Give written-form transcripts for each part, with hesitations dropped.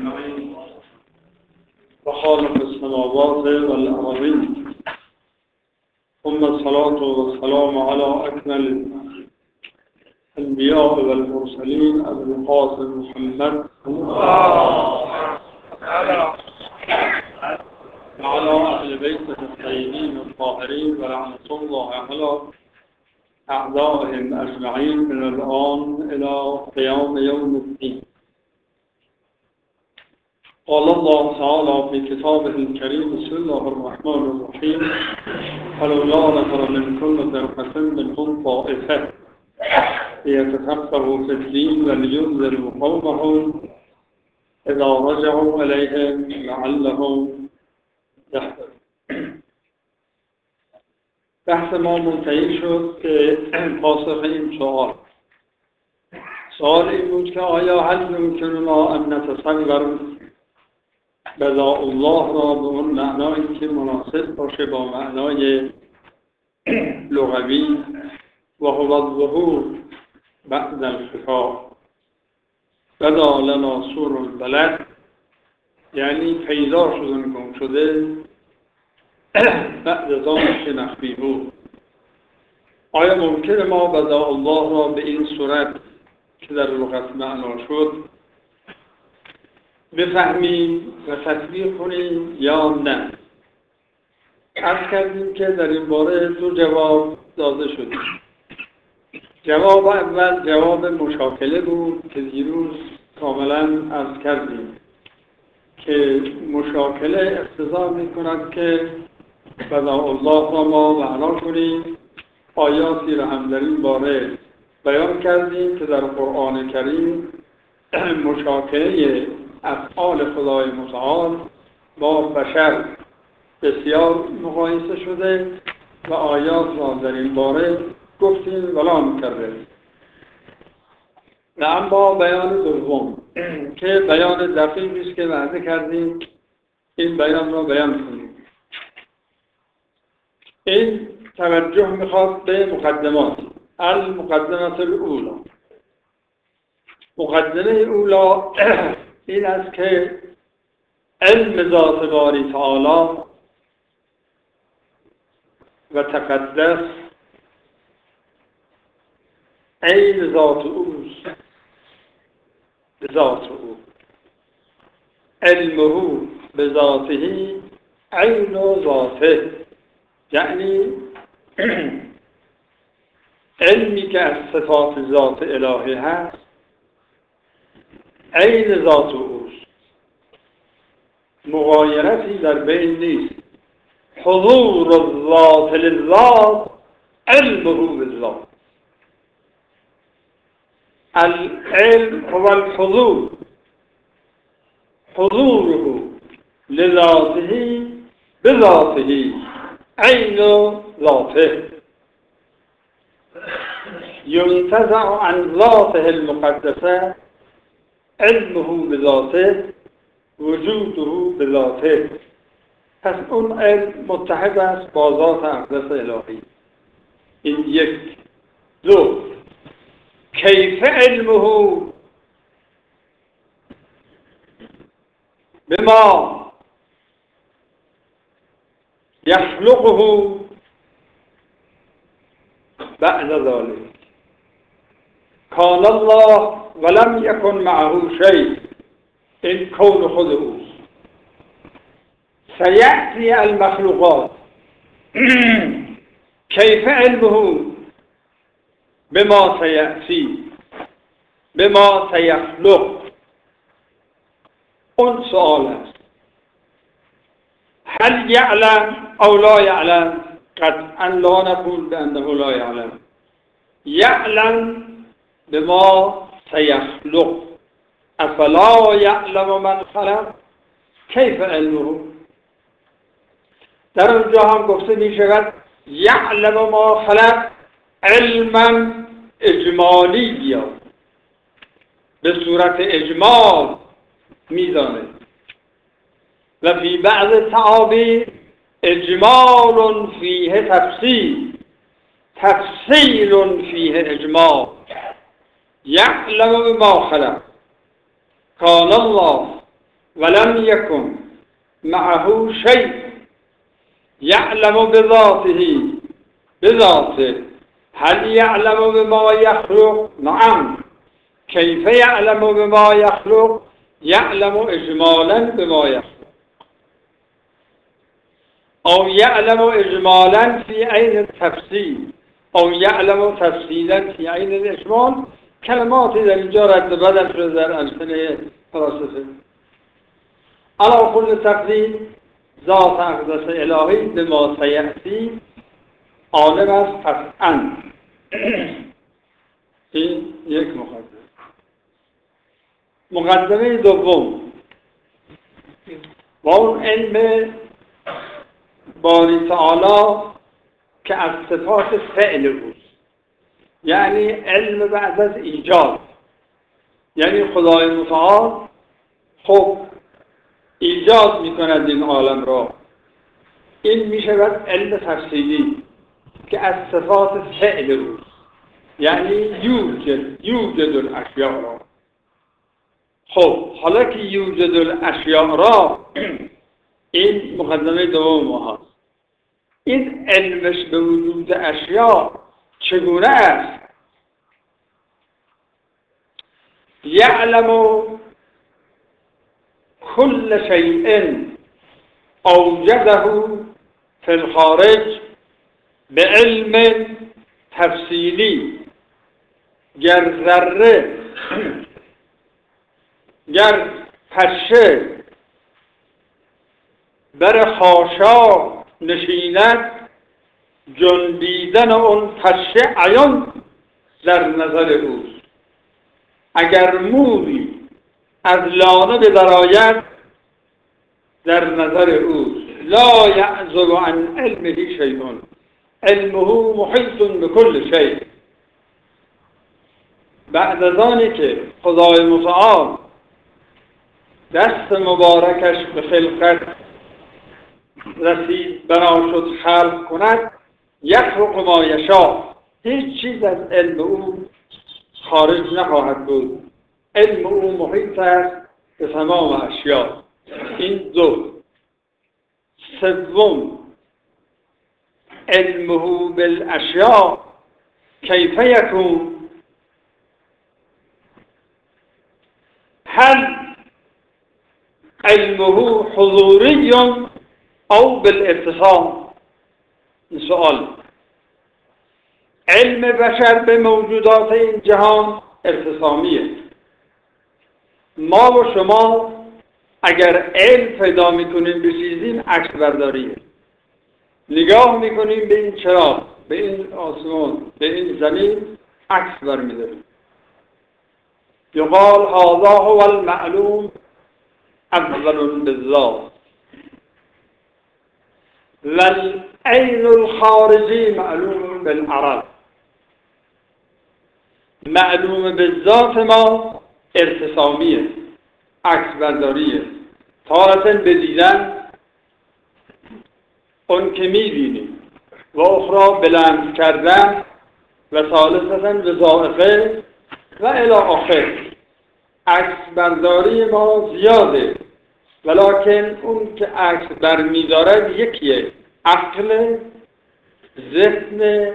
وخالق السماوات والأرضين ثم الصلاة والسلام على أكمل الأنبياء والمرسلين أبي القاسم محمد وعلى أهل بيته الطيبين الطاهرين ولعنة الله على أعدائهم أجمعين من الآن إلى قيام يوم الدين. قال الله تعالى في كتابه الكريم بسم الله الرحمن الرحيم فلولا نفر من كل فرقة منهم طائفة ليتفقهوا في الدين ولينذروا قومهم إذا رجعوا إليهم لعلهم يحذرون. بحث ما منتهی شد که پاسخ این سوال این بود که آیا هل یمکننا ان نتصور بضاء الله را به اون معنایی که مناسب باشه با معنای لغوی و هو الظهور بعد الخفا بدا لنا سور البلد، یعنی پیدا شدن گم شده بعد از آن که مخفی بود. آیا ممکنه ما بضاء الله را به این صورت که در لغت معنا شد بفهمیم و تطبیق کنیم یا نه؟ عرض کردیم که در این باره دو جواب داده شد. جواب اول جواب مشاکله بود که دیروز کاملا عرض کردیم که مشاکله اقتضا می‌کند که بضاء الله را ما معنا کنیم. آیاتی را هم در این باره بیان کردیم که در قرآن کریم مشاکله افعال خدای متعال با بشر بسیار مقایسه شده و آیات را در این باره گفتیم ولا کردیم. و اما بیان دوم که بیان دقیقی است که وعده کردیم این بیان را بیان کنیم. این توجه میخواد به مقدمات. المقدمه الاولى، مقدمه اولا این است که علم ذات باری تعالی و تقدس عین ذات اوست، به ذات او. علمه به ذاته عین ذاته، یعنی علمی که از صفات ذات الهی هست عین ذات اوست، مغایرتی در بین نیست. حضور الذات للذات علمه بالذات. العلم هو الحضور، حضوره لذاته بذاته عین ذاته. ينتزع عن ذاته المقدسه علمه بذاته وجوده بذاته. پس اون علم متحد است با ذات اقدس الهی. این یک. دو، کیف علمه بما يخلقه بعد ذلك. کان الله ولم يكن معه شيء، این کون خود اوست. سيأتي المخلوقات كيف علمه بما سيأتي بما سيخلق. اون سؤال است هل يعلم او لا يعلم؟ قطعا لا نقول بأنه لا يعلم. يعلم بما سيخلق. افلا يعلم من خلق كيف علمه. در اونجا هم گفته می شود یعلم ما خلق علما اجمالی یا به صورت اجمال میدانه. و فی بعض تعابیر اجمال فیه تفصیل، تفصیل فیه اجمال. یعلم بما خلق. کان الله ولم يكن معه شيء يعلم بذاته هل يعلم بما يخلق؟ نعم. كيف يعلم بما يخلق؟ يعلم إجمالا بما يخلق أو يعلم إجمالا في عين التفصيل أو يعلم تفصيلا في عين الإجمال. كلمات در اینجا رد بدل شده در ألسنه فلاسفه. على كل تقدیر ذات اقدس الهی به ما سیأتی عالم است قطعاً. این یک مقدمه دوم با اون علم باری تعالی که از صفات فعل اوست، یعنی علم بعد از ایجاد. یعنی خدای متعال خب ایجاد میکند این عالم را، این میشود علم تفصیلی که از صفات فعل اوست، یعنی یوجد الاشیاء را. خب حالا که یوجد الاشیاء را، این مقدمه دوم ما هست. این علمش به وجود اشیاء چگونه است؟ یعلم كل شيء اوجده في الخارج به علم تفصیلی. گر ذره، گر پشه بر خاشاک نشیند، جنبیدن اون پشه عیان در نظر اوست. اگر موری از لانه بدرآید در نظر اوست. لا یعزب عن علمه شیء، علمه محیط بكل شیء. بعد از آنی که خدای متعال دست مبارکش به خلقت رسید، بنا شد خلق کند، یخلق ما یشاء، هیچ چیز از علم او خارج نخواهد بود. علم او محیط است به تمام اشیاء. این دو. سوم، علمه بالاشیاء کیف یکون؟ هل علمه حضوری او بالاتصال؟ این سؤال. علم بشر به موجودات این جهان ارتسامیه. ما و شما اگر علم پیدا میکنیم به چیزی، عکس برداریه. نگاه میکنیم به این چراغ، به این آسمان، به این زمین، عکس برمیداریم. یقال هذا هو المعلوم اول بالذات والعین الخارجی معلوم بالعرض. معلوم بالذات ما ارتسامیه، عکس برداریه. تارتاً به دیدن اون که میبینیم و اخرى بلمس کردن و ثالثاً به ذائقه و الی آخر. عکس برداری ما زیاده، ولکن اون که عکس برمی‌دارد یکیه، عقل، ذهن،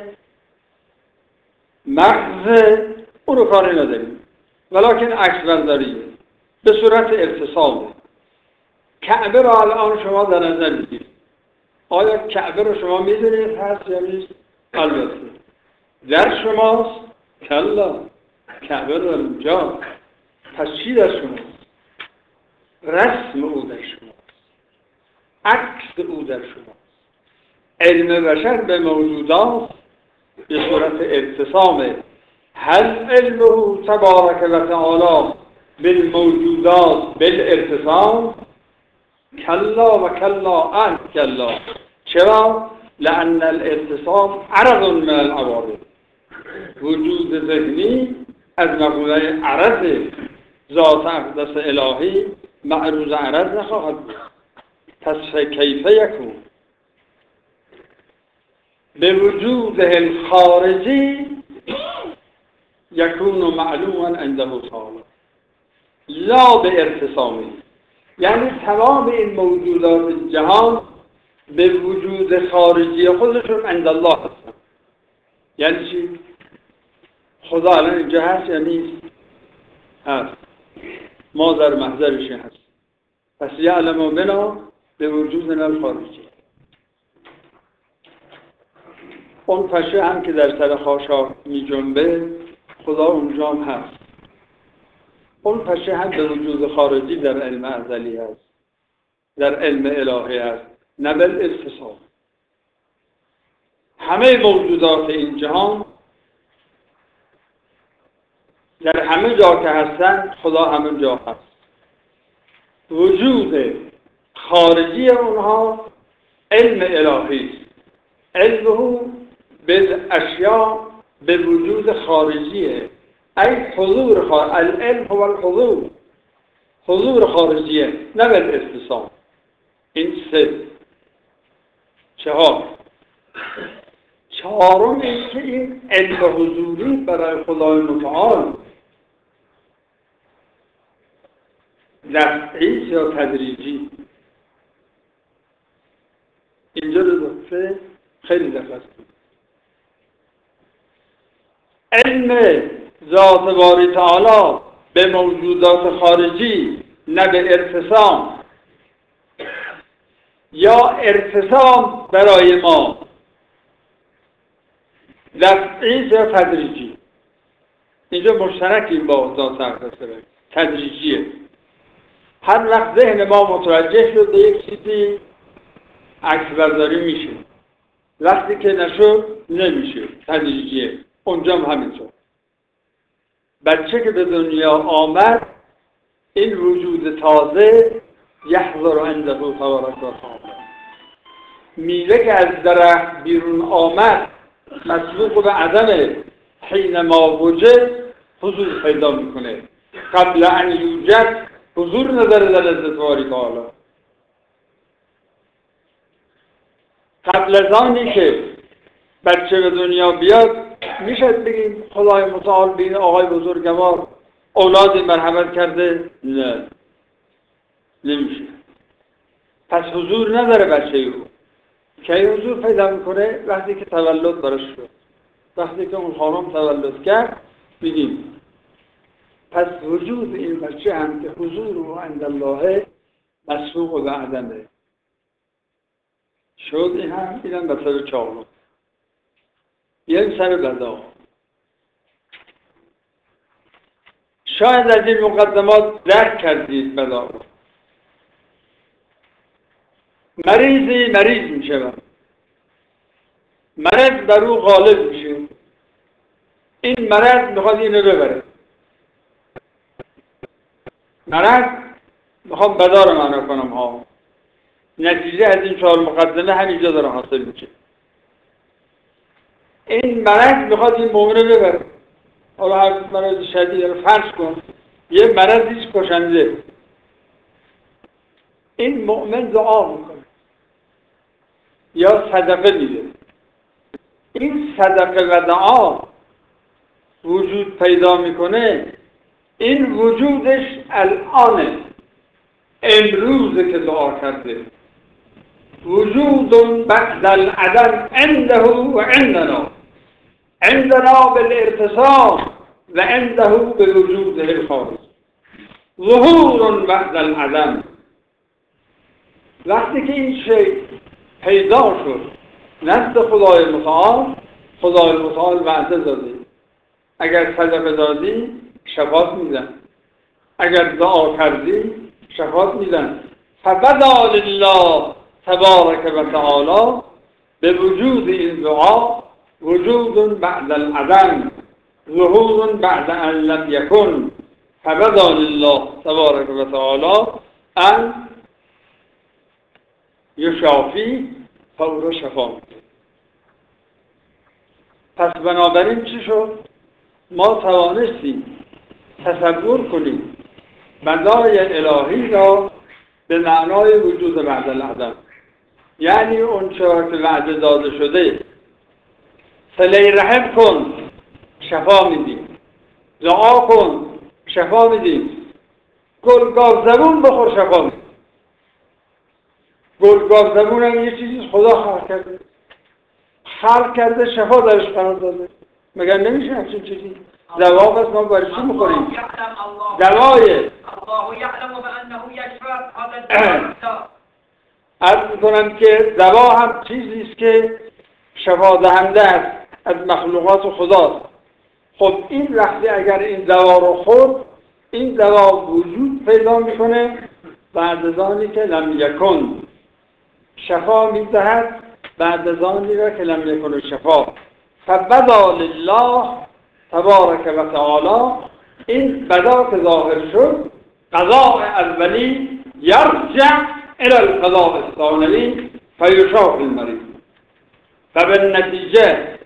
مغز، اون رو کاری نداریم، ولکن عکس برداریه به صورت اتصاله. کعبه را الان شما در نظر بگیرید. آیا کعبه رو شما می‌دونید هست یا نیست؟ البته. در شماست؟ کلا. کعبه رو اونجا. پس چی در شماست؟ رسم او در شماست، عکس او در شماست. علم بشر به موجودات به صورت اتصامه. هل علمه تبارک و تعالی بالموجودات بالارتصام؟ کلا و کلا ان کلا. چرا؟ لأن الارتصام عرض من العوارض. وجود ذهنی از مقوله عرض ذات اقدس الهی معروض عرض نخواهد بود. پس کیف یکون؟ به وجود الخارجی یکون معلوما عنده تعالی لا به ارتسامی. یعنی تمام این موجودات جهان به وجود خارجی خودشون عند الله هستن. یعنی چی؟ خدا الان اینجا هست یا نیست؟ هست. ما در محضرش هست. پس یعلم بنا به وجودنا الخارجی. اون پشه هم که در سر خاشاک می جنبه خدا اونجا هم هست. اون پشه هم به وجود خارجی در علم ازلی هست، در علم الهی هست، نه بالاتصال. همه موجودات این جهان در همه جا که هستن خدا همون جا هست. وجود خارجی اونها علم الهی است. علمه بالاشیاء به وجود خارجیه. ای حضور العلم هو الحضور. حضور خارجیه نه بالاتصال. این سه. چهارم این که این علم حضوری برای خدای متعال دفعی یا تدریجی. اینجا رو دفعه خیلی دقت کنید. علم ذات باری تعالی به موجودات خارجی نه به ارتسام یا ارتسام برای ما دفعی یا تدریجی. اینجا مشترکی با ذات اقدس تدریجیه. هر وقت ذهن ما متوجه شد به یک چیزی عکس برداری میشه، وقتی که نشد نمیشه، تدریجیه. اونجا هم همینطور. بچه که به دنیا آمد این وجود تازه یحضر عنده تبارک و تعالی. میوه که از درخت بیرون آمد مسبوق به عدم، حینما وجد حضور پیدا میکنه. قبل ان یوجد حضور نداره در عزت باری تعالی. قبل از آنی که بچه به دنیا بیاد میشه بگیم خدای متعال بین آقای بزرگوار اولادی مرحمت کرده؟ نه، نمیشه. پس حضور نداره بچه او. که حضور پیدا میکنه وقتی که تولد برش شد، وقتی که اون خانم تولد کرد بگیم. پس وجود این بچه هم که حضور و عند الله مسبوق به عدمه شد. این هم اینم به سر چهارم. یک سر بدا. شاید از این مقدمات درک کردید بدا. مریضی مریض میشه، مرض بر او غالب میشه. این مرض میخواد اینو ببره. مرض میخوام بدا رو معنا کنم ها. نتیجه از این چهار مقدمه همینجا داره حاصل میشه. این مرض میخواد این مؤمن رو ببره. حالا هر مرض شدید رو فرض کن یه مرضیش کشنده، این مؤمن دعا میکنه یا صدقه میده. این صدقه و دعا وجود پیدا میکنه. این وجودش الان امروزه که دعا کرده. وجود بعد العدم عنده و عندنا، عندنا بالارتصام و عنده بوجوده الخارج. ظهور بعد العدم. وقتی که این شیء پیدا شد نزد خدای متعال، خدای متعال وعده داده اگر صدقه دادی شفاعت میدن، اگر دعا کردی شفاعت میدن. فبدا لله تبارک و تعالی به وجود این دعا وجود بعد العدم، ظهور بعد ان لم یکن. فبدا لله تبارک و تعالی ان یشافی فور شفا. پس بنابراین چی شد؟ ما توانستیم تصور کنیم بدای الهی را به معنای وجود بعد العدم. یعنی اون چرا که وعده داده شده، صله رحم کن شفا میدیم، دعا کن شفا میدیم، گلگاز زبون بخور شفا میدیم. گلگافتمون هم یه چیزی خدا خلق کرده شفا درش قرار داده. مگر نمیشه همچین چیزی؟ دوا بس ما برای چی میخوریم؟ دوای عرض میکنم که دوا هم چیزی است که شفا دهنده است از مخلوقات خداست. خب این لحظه اگر این دوا رو خورد، این دوا وجود پیدا میکنه بعد از آنی که لم یکن، شفا میدهد بعد از آنی را که لم یکن شفا. فبدا لله تبارک و تعالی، این بدا که ظاهر شد قضاء اولی یرجع الى القضاء الثانی فیشافی المریض. فبالنتیجه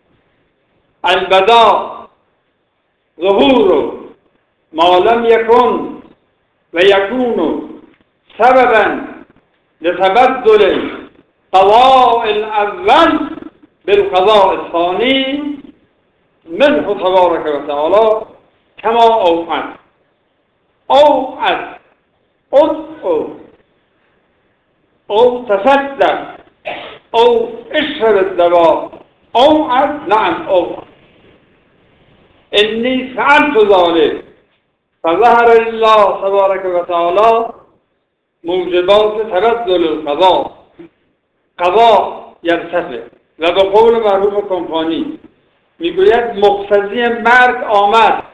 البدا ظهور ما لم يكن ويكون سببا لتبدل قضاء الأول بالقضاء الثاني منه تبارك وتعالى كما أوعد. ادعو أو تصدق أو اشرب الدواء. أوعد، نعم أوعد. إني فعلت ذلك فظهر الله تبارك وتعالى موجبات تبدل القضاء. قضاء یرتفع و به قول مرحوم کمپانی میگوید مقتضی مرگ آمد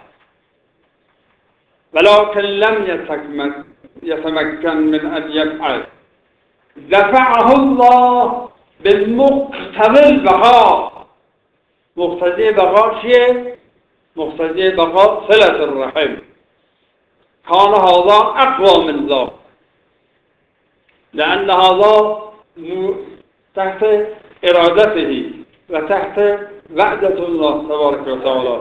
ولكن لم يتمكن من ان يفعل، دفعه الله بالمقتضی البقاء. مقتضی بقا چیه؟ مقتضی بقا صلة الرحم. كان هذا اقوى من ذاك لأن هذا تحت إرادته وتحت وعدة الله تبارك وتعالى.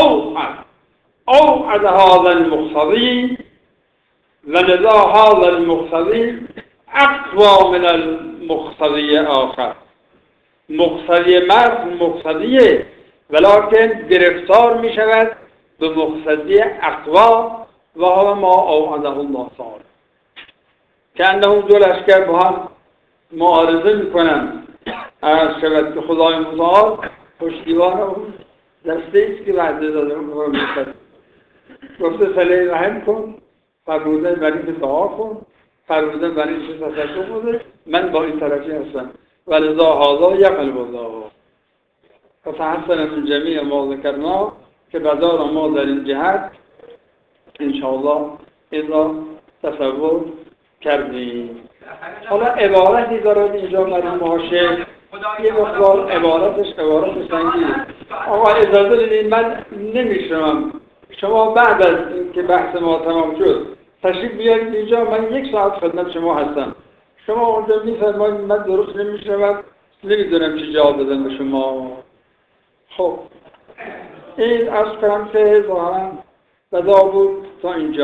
أوعد هذا المقتضي، ولذا هذا المقتضي أقوى من المقتضي آخر. مقتضی مرگ مقتضیه ولكن گرفتار می شود به مقتضی اقوا و هو ما اوعده الله تعالی. که انه دو لشکر با هم معارضه میکنن، عرض شود که خدای متعال پشتیبان اون دسته ایست که وعده داده اون میخواد. گفته صله رحم کن، فرموده بر این که دعا کن، فرموده بر این که تصدق بوده، من با این طرفی هستم. ولذا هذا یقلب الله فتحسن من جمیع ما ذکرنا، که بذار ما در این جهت انشاءالله این را تصور کردیم. حالا عبارتی دارد اینجا مرحوم حاشیه، یه مقدار عبارت سنگینه. آقا اجازه بدید من نمیشنوم، شما بعد از اینکه بحث ما تمام شد تشریف بیارید اینجا، من 1 ساعت خدمت شما هستم. شما اونجا میفرمایید من درست نمیشنوم، نمیدونم چی جواب بدم به شما. خب این از کنم که ظاهرا بدا بود تا اینجا.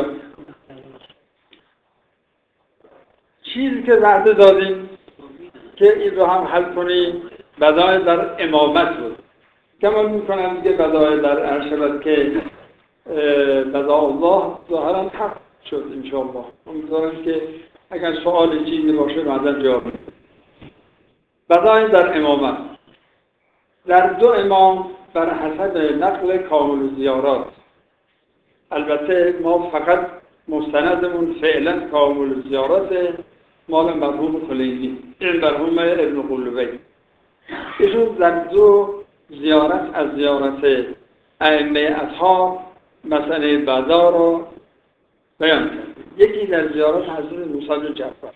چیزی که وعده دادیم که این رو هم حل کنیم بدای در امامت بود. گمان میکنم دیگه بدای در عرشبت که بدا الله ظاهرا حق شد انشاءالله. امیدوارم که اگر سوال چیزی باشه بعدا جواب بدم. بدای در امامت در 2 امام بر حسب نقل کامل زیارات. البته ما فقط مستندمون فعلا کامل زیارات مال مرحوم کلینی، این مرحوم ابن قلوبی. ایشون در 2 زیارت از زیارت ائمه اصحاب مسئله بدا رو بیان کرد. یکی در زیارت حضرت موسی بن جعفر.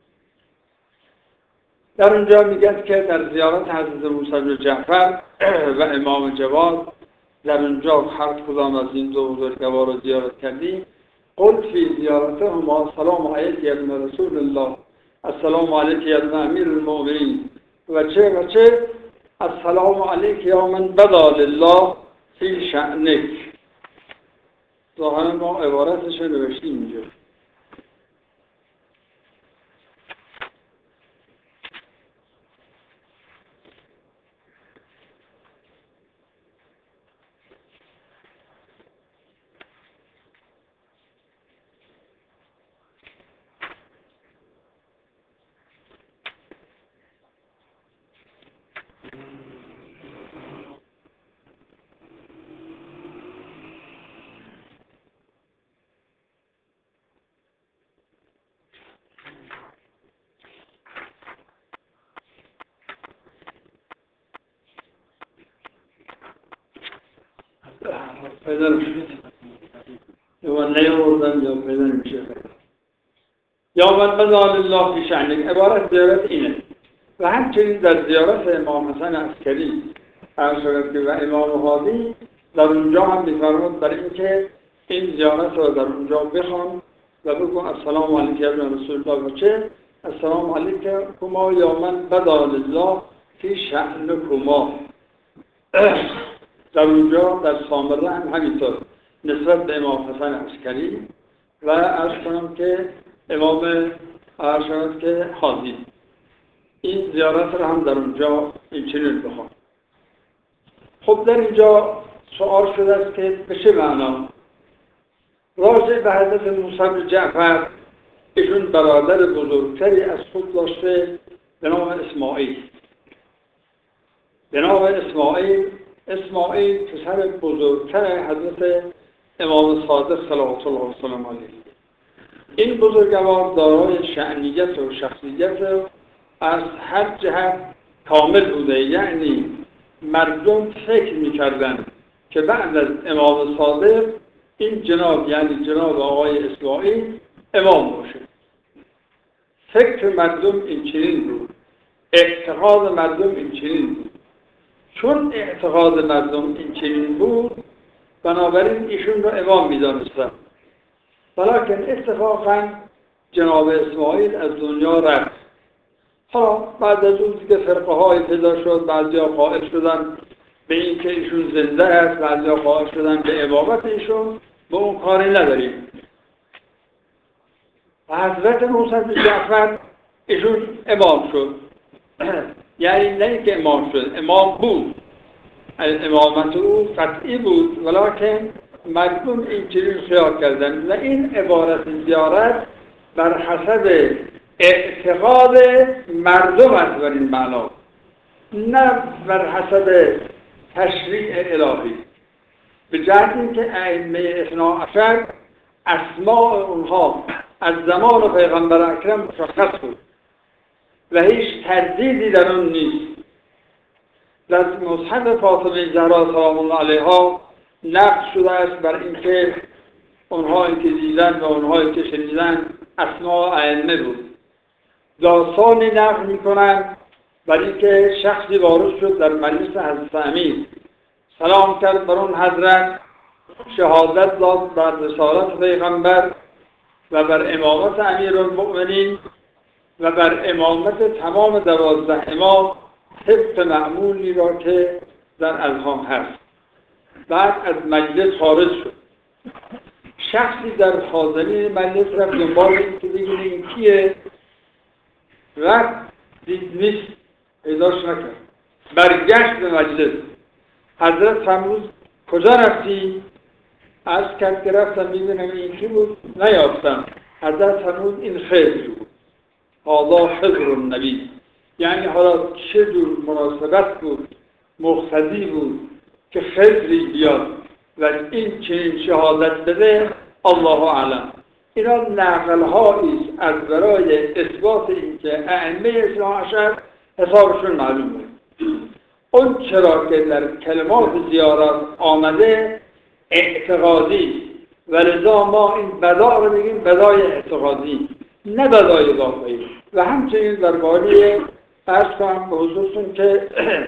در اونجا میگه که در زیارت حضرت موسی بن جعفر و امام جواد در اونجا هر کدام از این 2 بزرگوار رو زیارت کردیم. قلت فی زیارتهما السلام علیک یا ابن رسول الله، السلام علیک یا ابن امیر المؤمنین و چه السلام علیک یا من بدا لله فی شأنک. ظاهرا ما عبارتش رو نوشتیم اینجا. پیدا نمیشه یا نیاوردن یا پیدا نمیشه یا من بدال الله فی شأنک. عبارت زیارت اینه. و همچنین در زیارت امام حسن عسکری و امام هادی در اونجا هم می‌فرمود برای اینکه این زیارت رو در اونجا بخوان و بگو السلام علیکم یا رسول الله بچه السلام علیکم یا من بدال الله فی شأنکما. در اونجا در سامره هم همینطور نسبت به امام حسن عسکری و عرض کنم که امام عرشد که حاضی این زیارت رو هم در اونجا این چنین بخوان. خب در اینجا سوال شده است که به چه معنا؟ راجع به حضرت موسی بن جعفر ایشون برادر بزرگتری از خود داشته به نام اسماعیل. به نام اسماعیل پسر بزرگتر حضرت امام صادق صلوات الله وسلم علیه. این بزرگوار دارای شأنیت و شخصیت از هر جهت کامل بوده. یعنی مردم فکر می‌کردند که بعد از امام صادق این جناب یعنی جناب آقای اسماعیل امام باشه. فکر مردم این چنین بود، اعتقاد مردم این چنین بود. چون اعتقاد مردم این چنین بود بنابراین ایشون رو امام می‌دانستند. ولیکن اتفاقاً جناب اسماعیل از دنیا رفت. حالا بعد از اون دیگه فرقه های پیدا شد، بعضیا قائل شدن به این که ایشون زنده است، بعضیا قائل شدن به امامت ایشون، به اون کاری نداریم. حضرت موسی بن جعفر ایشون امام شد. یعنی نه اینکه امام شد، امام بود. امامت او قطعی بود ولیکن مردم این چنین خیال کردن و این عبارت زیارت بر حسب اعتقاد مردم است بر این معنا، نه بر حسب تشریع الهی. به جهت اینکه ائمه اثنا عشر اسماء اونها از زمان پیغمبر اکرم مشخص بود و هیچ تردیدی در اون نیست. در مصحف فاطمه زهرا سلام الله علیها نقل شده است بر اینکه اونهایی که دیدن و اونهایی که شنیدن اسماء ائمه بود. داستانی نقل میکنن برای اینکه شخصی وارد شد در مجلس حضرت امیر، سلام کرد بر اون حضرت، شهادت داد بر رسالت پیغمبر و بر امامت امیرالمؤمنین و بر امامت تمام 12 امام طبق معمولی را که در اذهان هست. بعد از مجلس خارج شد. شخصی در حاضرین مجلس رفت دنبال این که بگیره این کیه؟ رفت دید نیست، پیداش نکرد. برگشت به مجلس. حضرت فرمود کجا رفتی؟ عرض کرد که رفتم ببینم این کی بود؟ نیافتم. حضرت فرمود این خضر بود. هذا خضر النبی. یعنی حالا چه جور مناسبت بود، مقتضی بود که خضری بیاد و این چنین شهادت بده، الله اعلم. اینا نقل‌هایی است از برای اثبات اینکه ائمه اثنا عشر حسابشون معلومه. اون چرا که در کلمات زیارت آمده اعتقادی و لذا ما این بدا رو بگیم بدای اعتقادی نه بدای واقعی. و همچنین درباره عرض کنم به حضورتون که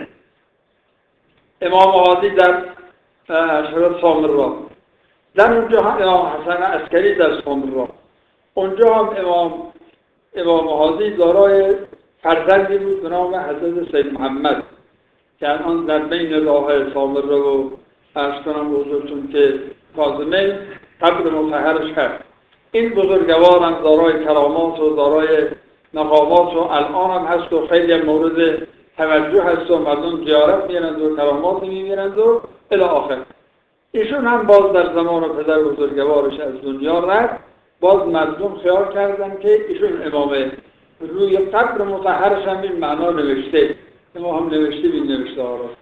امام هادی در شهر سامرا، در اونجا هم امام حسن عسکری در سامرا، اونجا هم امام هادی دارای فرزندی بود به نام حضرت سید محمد که الان در بین راه سامرا و عرض کنم به حضورتون که کاظمه قبر مطهرش هست. این بزرگوار هم دارای کرامات و دارای مقامات و الان هم هست و خیلی مورد توجه هست و مردم زیارت می‌کنند و کرامات می‌بینند و الی آخر. ایشون هم باز در زمان پدر بزرگوارش از دنیا رفت، باز مردم خیال کردن که ایشون امامه. روی قبر مطهرش هم این معنا نوشته، ما هم نوشته بین نوشته ها را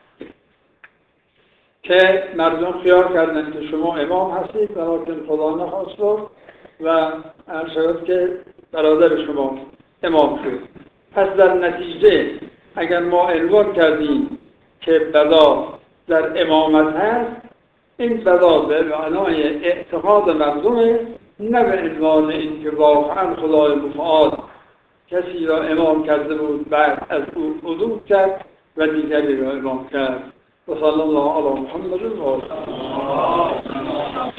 که مردم خیال کردن که شما امام هستید ولیکن خدا نخواست و عرض شد که برادر شما امام شد. پس در نتیجه اگر ما عنوان کردیم که بدا در امامت هست، این بلا به معنای اعتقاد مردمه، نه به عنوان اینکه واقعا خدای متعال کسی را امام کرده بود بعد از او عدول کرد و دیگری را امام کرد. و صلی الله علی محمد و آله.